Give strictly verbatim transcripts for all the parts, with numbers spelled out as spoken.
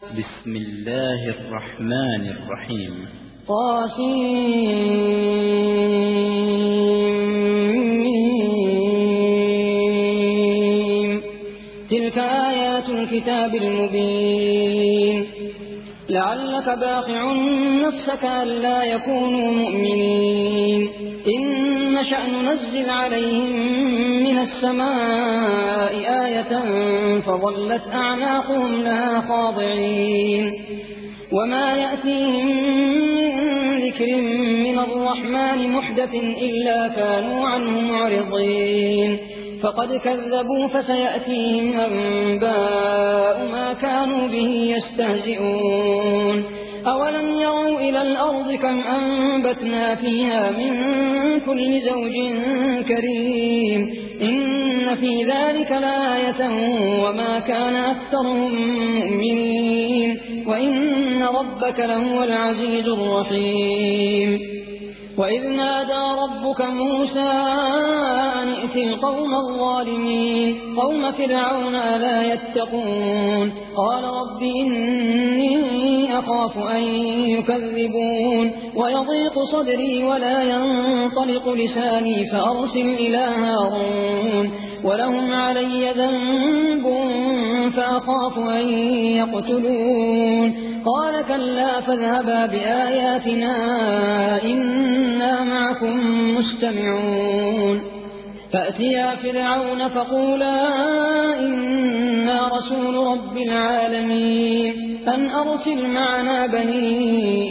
بسم الله الرحمن الرحيم. طاسيم. تلك آيات الكتاب المبين. لعلك باقع نفسك ألا يكونوا مؤمنين إن نشأ ننزل عليهم من السماء آية فظلت أعناقهم لها خاضعين وما يأتيهم من ذكر من الرحمن محدث إلا كانوا عنه معرضين فقد كذبوا فسيأتيهم أنباء ما كانوا به يستهزئون أولم يروا إلى الأرض كم أنبتنا فيها من كل زوج كريم إن في ذلك لآية وما كان أكثرهم مؤمنين وإن ربك لهو العزيز الرحيم. وإذ نادى ربك موسى أن ائت القوم الظالمين قوم فرعون ألا يتقون قال رب إني أخاف أن يكذبون ويضيق صدري ولا ينطلق لساني فأرسل إلى هارون ولهم علي ذنب فأخاف أن يقتلون قال كلا فاذهبا بآياتنا إنا معكم مستمعون فأتيا فرعون فقولا إنا رسول رب العالمين أن أرسل معنا بني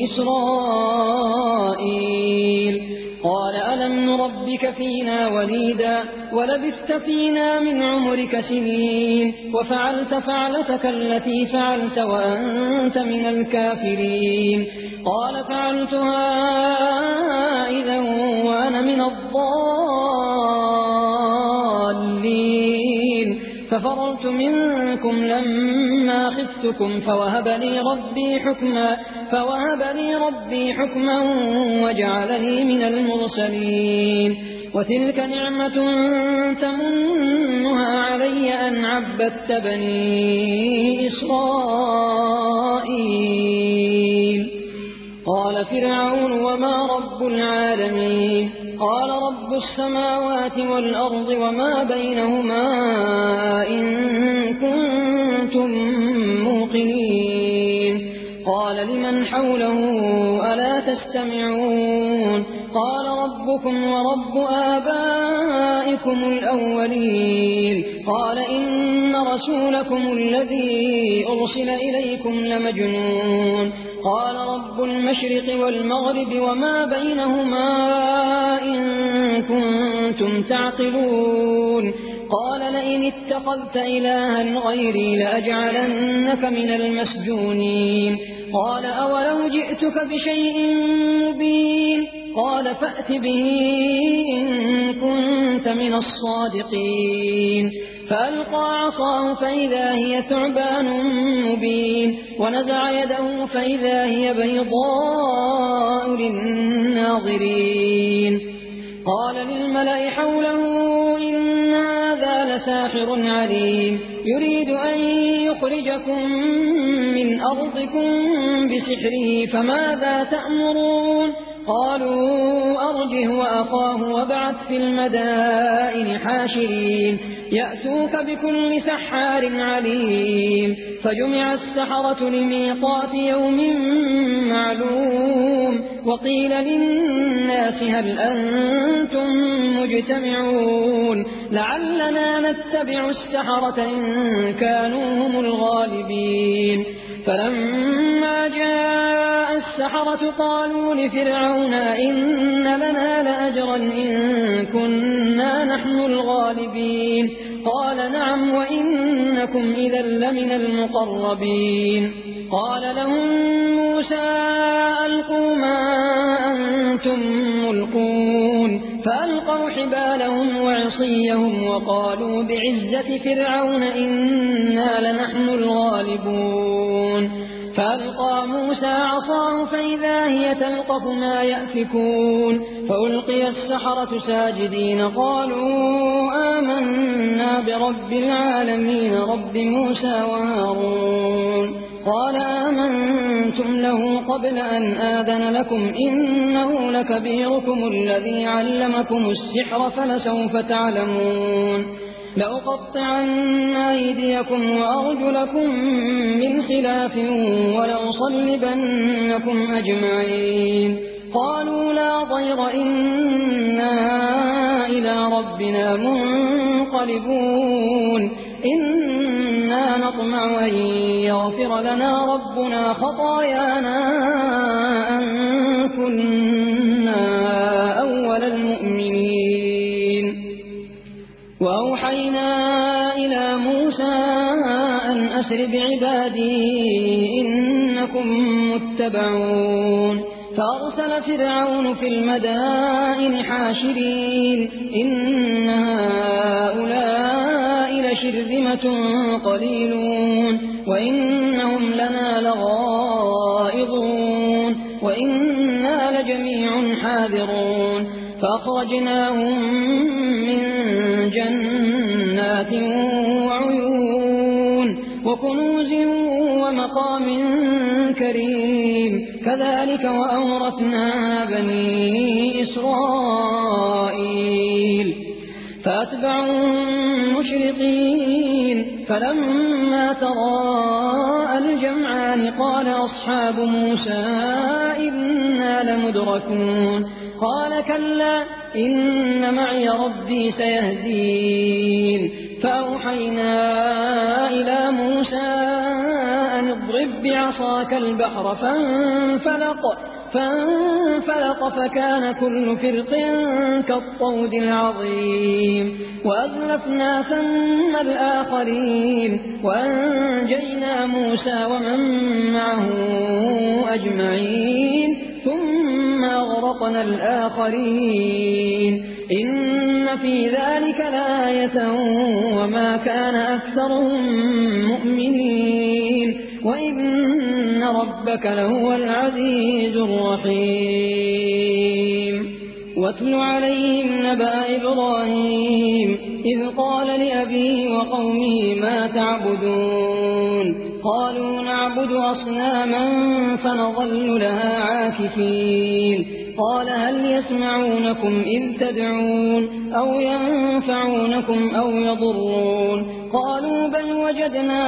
إسرائيل قال ألم نربك فينا وليدا ولبثت فينا من عمرك سنين وفعلت فعلتك التي فعلت وأنت من الكافرين قال فعلتها إذا وأنا من الضالين ففررت منكم لما خفتكم فوهب لي ربي حكما فوهب لي ربي حكما وجعلني من المرسلين وتلك نعمة تمنها علي أن عبدت بني إسرائيل. قال فرعون وما رب العالمين قال رب السماوات والأرض وما بينهما إن كنتم موقنين قال لمن حوله ألا تستمعون قال ربكم ورب آبائكم الأولين قال إن رسولكم الذي أرسل إليكم لمجنون قال رب المشرق والمغرب وما بينهما إن كنتم تعقلون قال لئن اتخذت إلها غيري لأجعلنك من المسجونين قال أولو جئتك بشيء مبين قال فأت به إن كنت من الصادقين فألقى عصاه فإذا هي ثعبان مبين ونزع يده فإذا هي بيضاء للناظرين قال للملأ حوله إن هذا لساحر عليم يريد أن يخرجكم من أرضكم بسحره فماذا تأمرون قالوا أرجه وأخاه وابعث في المدائن حاشرين يأتوك بكل سحار عليم فجمع السحرة لميقات يوم معلوم وقيل للناس هل أنتم مجتمعون لعلنا نتبع السحرة إن كانوا هم الغالبين فلما جاء السحرة قالوا لفرعون إن لنا لأجرا إن كنا نحن الغالبين قال نعم وإنكم إذا لمن المقربين قال لهم موسى ألقوا ما أنتم ملقون فألقوا حبالهم وعصيهم وقالوا بعزة فرعون إنا لنحن الغالبون فألقى موسى عصاه فإذا هي تلقف ما يأفكون فألقي السحرة ساجدين قالوا آمنا برب العالمين رب موسى وهارون قال آمنتم له قبل أن آذن لكم إنه لكبيركم الذي علمكم السحر فلسوف تعلمون لأقطعن أيديكم وأرجلكم من خلاف ولأصلبنكم أجمعين قالوا لا ضير إنا إلى ربنا منقلبون إنا نطمع أن يغفر لنا ربنا خطايانا أن كنا أول المؤمنين وأوحينا إلى موسى أن أسر بعبادي إنكم متبعون فأرسل فرعون في المدائن حاشرين إن هؤلاء لشرذمة قليلون وإنهم لنا لغائظون وإنا لجميع حاذرون فأخرجناهم من جنات وعيون وكنوز ومقام كريم كذلك وأورثنا بني إسرائيل فأتبعوا مشرقين فلما تراءى الجمعان قال أصحاب موسى إنا لمدركون قال كلا إن معي ربي سيهدين فأوحينا إلى موسى أن اضرب بعصاك البحر فانفلق فانفلق فكان كل فرق كالطود العظيم وأزلفنا ثم الآخرين وأنجينا موسى ومن معه أجمعين ثم أغرقنا الآخرين إن في ذلك لآية وما كان أكثرهم مؤمنين وإن ربك لهو العزيز الرحيم واتل عليهم نبأ إبراهيم إذ قال لأبيه وقومه ما تعبدون قالوا نعبد أصناما فنظل لها عاكفين قال هل يسمعونكم إذ تدعون أو ينفعونكم أو يضرون قالوا بل وجدنا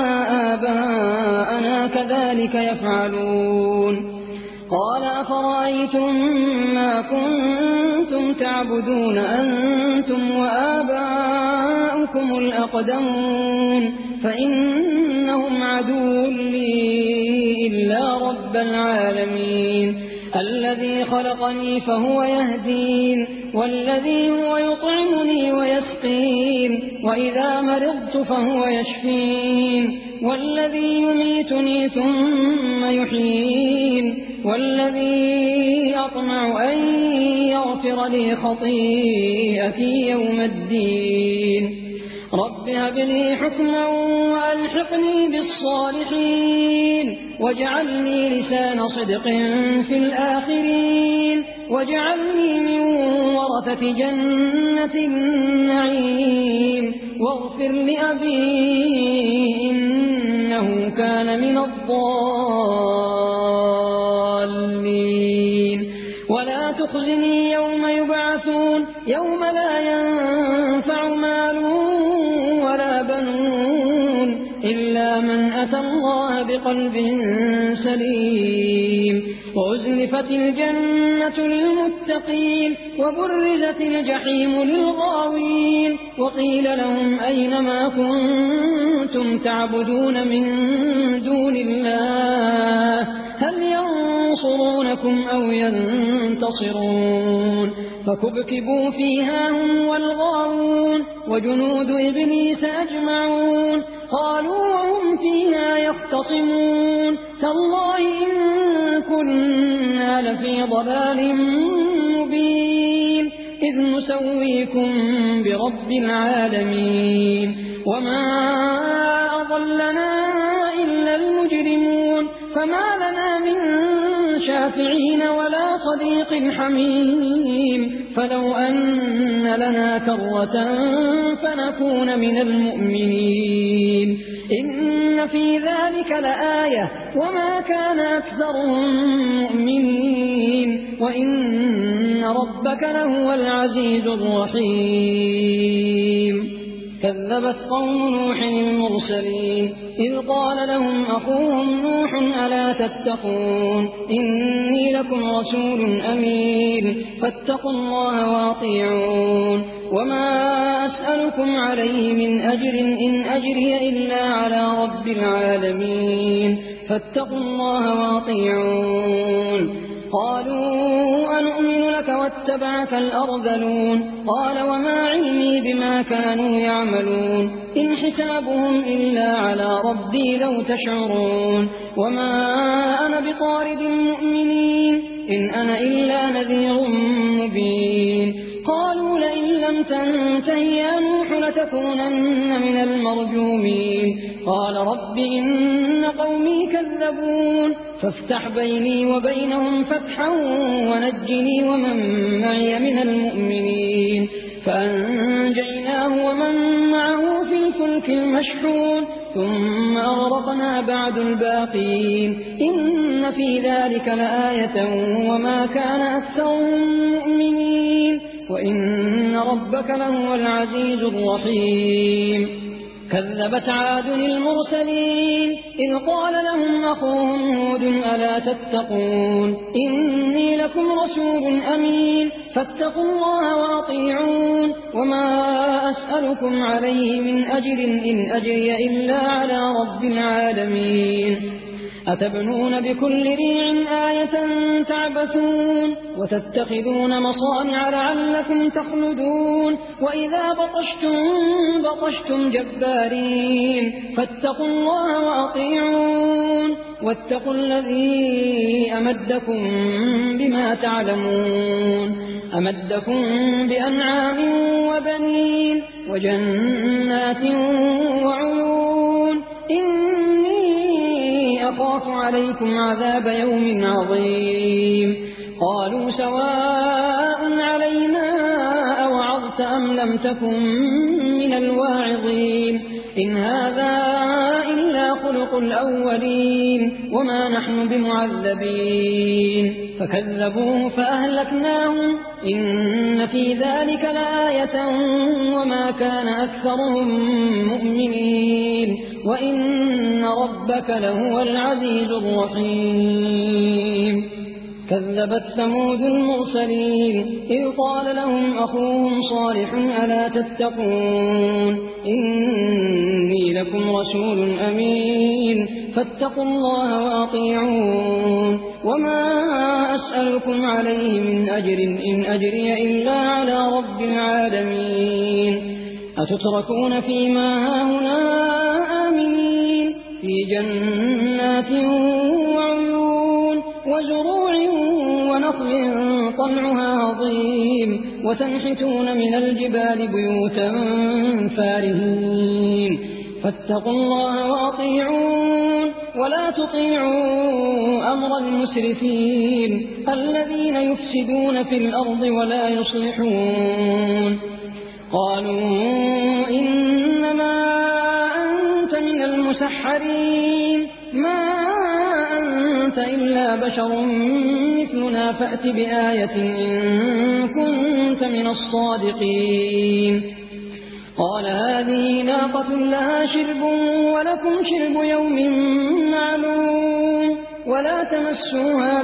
آباءنا كذلك يفعلون قال أفرأيتم ما كنتم تعبدون أنتم وآباؤكم الأقدمون فإنهم عدو لي إلا رب العالمين الذي خلقني فهو يهدين والذي هو يطعمني ويسقين وإذا مرضت فهو يشفين والذي يميتني ثم يحيين والذي أطمع أن يغفر لي خطيئتي يوم الدين رب هب لي حكما وألحقني بالصالحين واجعلني لسان صدق في الآخرين واجعلني من ورثة جنة النعيم واغفر لأبي إنه كان من الضالين ولا تخزني يوم يبعثون يوم لا ينفع مال ولا بنون إلا من أتى الله بقلب سليم وأزلفت الجنة للمتقين وبرزت الجحيم للغاوين وقيل لهم أين ما كنتم تعبدون من دون الله هل ينصرونكم أو ينتصرون فكبكبوا فيها هم والغاوون وجنود إبليس أجمعون قالوا وهم فيها يختصمون تالله إن كنا لفي ضلال مبين إذ نسويكم برب العالمين وما أضلنا إلا المجرمون فما لنا من شافعين ولا صديق حميم فلو أن لنا كرة فنكون من المؤمنين إن في ذلك لآية وما كان أكثرهم مؤمنين وإن ربك لهو العزيز الرحيم كذبت قوم نوح المرسلين إذ قال لهم أخوهم نوح ألا تتقون إني لكم رسول أمين فاتقوا الله واطيعون وما أسألكم عليه من أجر إن أجري إلا على رب العالمين فاتقوا الله واطيعون قالوا أنؤمن لك واتبعك الأرذلون قال وما علمي بما كانوا يعملون إن حسابهم إلا على ربي لو تشعرون وما أنا بطارد المؤمنين إن أنا إلا نذير مبين قالوا لئن لم تنته يا نوح لتكونن من المرجومين قال رب إن قومي كذبون فافتح بيني وبينهم فتحا ونجني ومن معي من المؤمنين فأنجيناه ومن معه في الفلك المشحون ثم أغرقنا بعد الباقين إن في ذلك لآية وما كان أكثرهم مؤمنين وإن ربك لهو العزيز الرحيم كذبت عاد المرسلين إذ قال لهم أخوهم هود ألا تتقون إني لكم رسول أمين فاتقوا الله واطيعون وما أسألكم عليه من أجر إن أجري إلا على رب العالمين أتبنون بكل ريع آية تعبثون وتتخذون مصانع لعلكم تخلدون وإذا بطشتم بطشتم جبارين فاتقوا الله وأطيعون واتقوا الذي أمدكم بما تعلمون أمدكم بأنعام وبنين وجنات وعيون أخاف عليكم عذاب يوم عظيم قالوا سواء علينا أوعظت أم لم تكن من الواعظين إن هذا إلا خلق الأولين وما نحن بمعذبين فكذبوه فأهلكناهم إن في ذلك لآية وما كان أكثرهم مؤمنين وإن ربك لهو العزيز الرحيم كذبت ثمود المرسلين إذ قال لهم أخوهم صالح ألا تتقون إني لكم رسول أمين فاتقوا الله وأطيعون وما أسألكم عليه من أجر إن أجري إلا على رب العالمين أتتركون فيما هاهنا آمنين في جنات وعيون وزروع ونخل طلعها هضيم وتنحتون من الجبال بيوتا فارهين فاتقوا الله وأطيعون ولا تطيعوا أمر المسرفين الذين يفسدون في الأرض ولا يصلحون قالوا إنما أنت من المسحرين ما أنت إلا بشر مثلنا فأت بآية إن كنت من الصادقين قال هذه ناقة لها شرب ولكم شرب يوم معلوم ولا تمسوها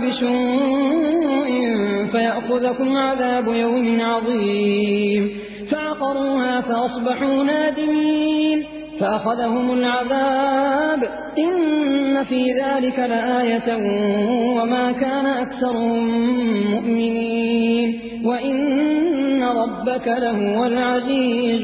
بسوء فيأخذكم عذاب يوم عظيم فعقروها فأصبحوا نادمين فأخذهم العذاب إن في ذلك لآية وما كان أكثرهم مؤمنين وإن ربك لهو العزيز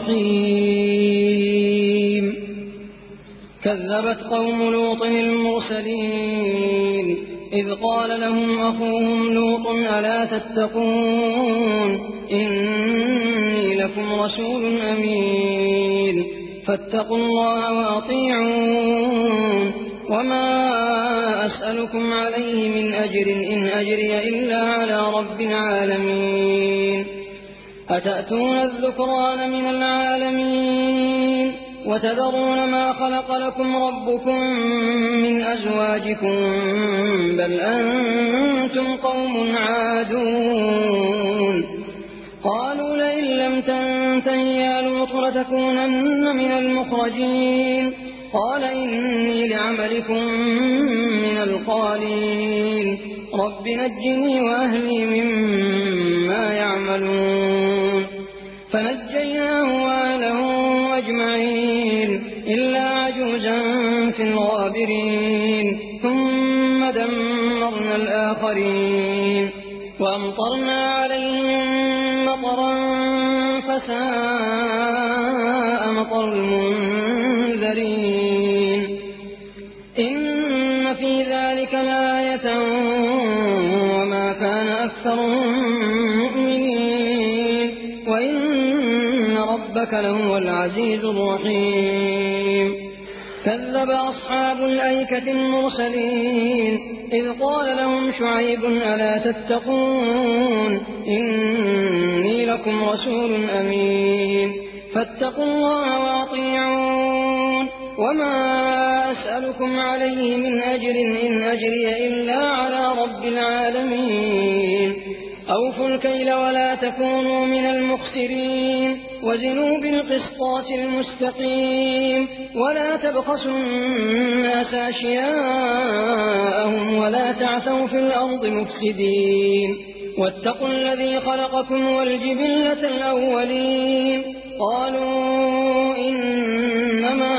الرحيم كذبت قوم لوط المرسلين إذ قال لهم أخوهم لوط ألا تتقون إني لكم رسول أمين فاتقوا الله وأطيعون وما أسألكم عليه من أجر إن أجري إلا على رب العالمين أتأتون الذكران من العالمين وتذرون ما خلق لكم ربكم من أزواجكم بل أنتم قوم عادون قالوا لئن لم تنته يا لوط لتكونن من المخرجين قال إني لعملكم من القالين رب نجني وأهلي مما يعملون فنجيناه وأهله أجمعين إلا عجوزا في الغابرين ثم دمرنا الآخرين وأمطرنا عليهم مطرا فساء مطر المنذرين إن في ذلك لآية وما كان أكثرهم مؤمنين وإن ربك لهو العزيز الرحيم كذب أصحاب الأيكة المرسلين إذ قال لهم شعيب ألا تتقون إني لكم رسول أمين فاتقوا الله وأطيعون وما أسألكم عليه من أجر إن أجري إلا على رب العالمين أوفوا الكيل ولا تكونوا من المخسرين وزنوا بالقسطاس المستقيم ولا تبخسوا الناس أشياءهم ولا تعثوا في الأرض مفسدين واتقوا الذي خلقكم والجبلة الأولين قالوا إنما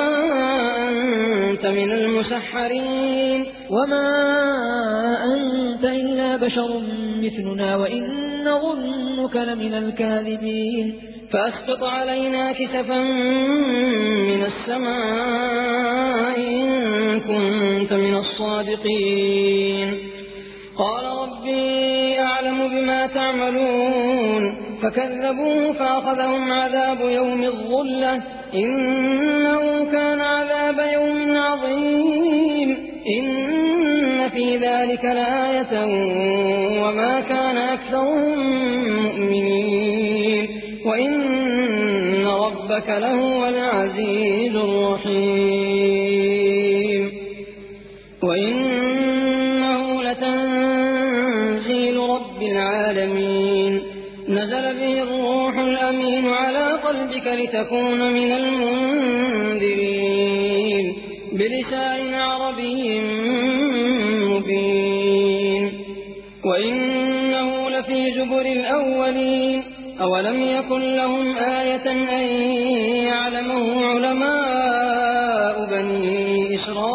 أنت من المسحرين وما أنت إلا بشر مثلنا وإن نظنك لمن الكاذبين فأسقط علينا كسفا من السماء إن كنت من الصادقين قال ربي أعلم بما تعملون فكذبوه فأخذهم عذاب يوم الظلة إنه كان عذاب يوم عظيم إن في ذلك لآية وما كان أكثرهم مؤمنين وإن ربك لهو العزيز الرحيم وإنه لتنزيل رب العالمين نزل به الروح الأمين على قلبك لتكون من المنذرين بلسان عربي مبين وإنه لفي زبر الأولين أولم يكن لهم آية أن يعلمه علماء بني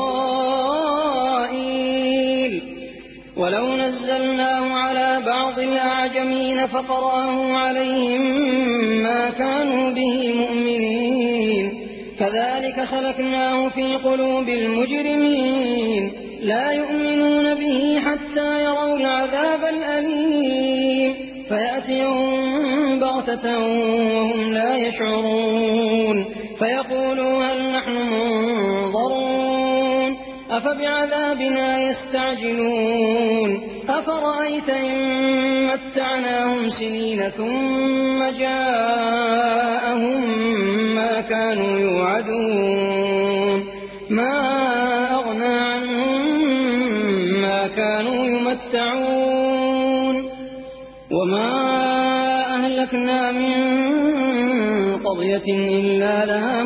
إسرائيل ولو نزلناه على بعض الأعجمين فقرأه عليهم ما كانوا به مؤمنين كذلك سلكناه في قلوب المجرمين لا يؤمنون به حتى يروا العذاب الأليم فيأتيهم بغتة وهم لا يشعرون فيقولوا هل نحن منظرون أفبعذابنا يستعجلون أفرأيت إن متعناهم سنين ثم جاءهم ما كانوا يوعدون ما أغنى عنهم ما كانوا يمتعون وما أهلكنا من قرية إلا لها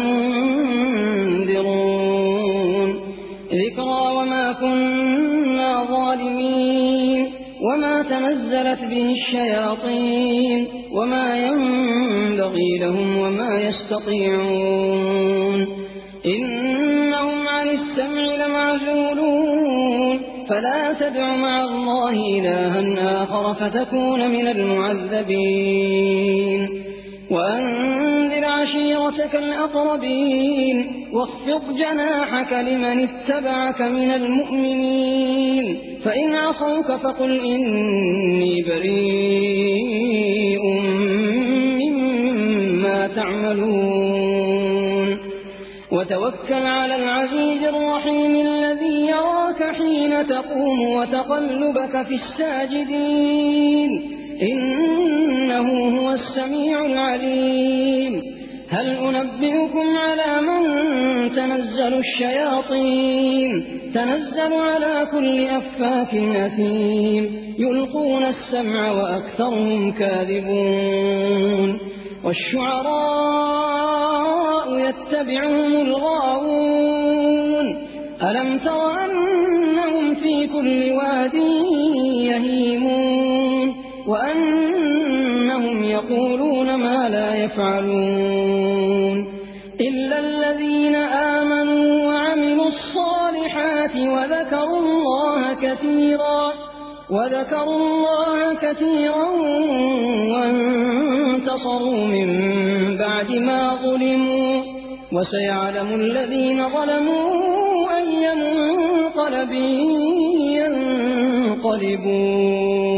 منذرون ذكرى وما كنا ظالمين وما تنزلت به الشياطين وما ينبغي لهم وما يستطيعون إنهم عن السمع لمعزولون فلا تدع مع الله إلها آخر فتكون من المعذبين وأنذر عشيرتك الأقربين واخفض جناحك لمن اتبعك من المؤمنين فإن عصوك فقل إني بريء مما تعملون وتوكل على العزيز الرحيم الذي يراك حين تقوم وتقلبك في الساجدين إنه هو السميع العليم هل أنبئكم على من تنزل الشياطين تنزل على كل أفاك أثيم يلقون السمع وأكثرهم كاذبون والشعراء يتبعهم الغاوون ألم تر أنهم في كل واد يهيمون وأنهم يقولون ما لا يفعلون إلا الذين آمنوا وعملوا الصالحات وذكروا الله كثيرا وذكروا الله كثيرا وانتصروا من بعد ما ظلموا وسيعلم الذين ظلموا أي منقلب ينقلبون